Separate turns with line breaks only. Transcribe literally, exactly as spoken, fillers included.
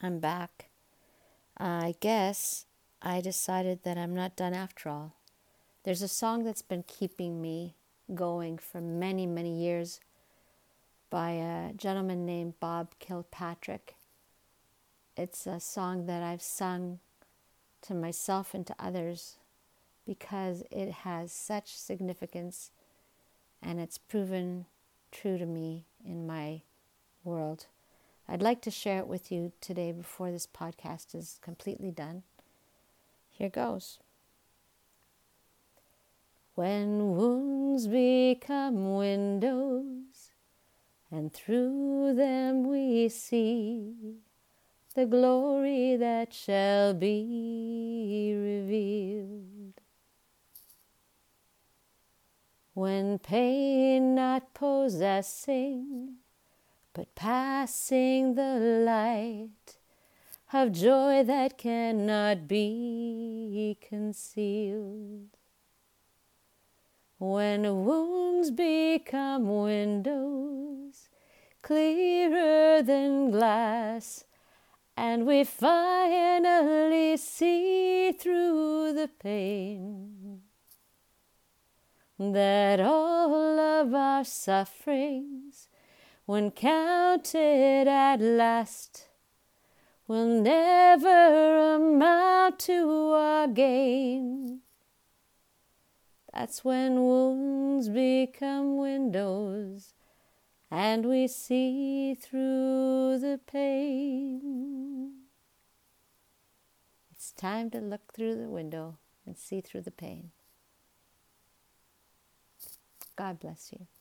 I'm back. I guess I decided that I'm not done after all. There's a song that's been keeping me going for many, many years by a gentleman named Bob Kilpatrick. It's a song that I've sung to myself and to others because it has such significance and it's proven true to me in my world. I'd like to share it with you today before this podcast is completely done. Here goes. When wounds become windows, and through them we see the glory that shall be revealed. When pain not possessing, but passing the light of joy that cannot be concealed. When wounds become windows, clearer than glass, and we finally see through the pain, that all of our sufferings, when counted at last, will never amount to our gain. That's when wounds become windows and we see through the pain. It's time to look through the window and see through the pain. God bless you.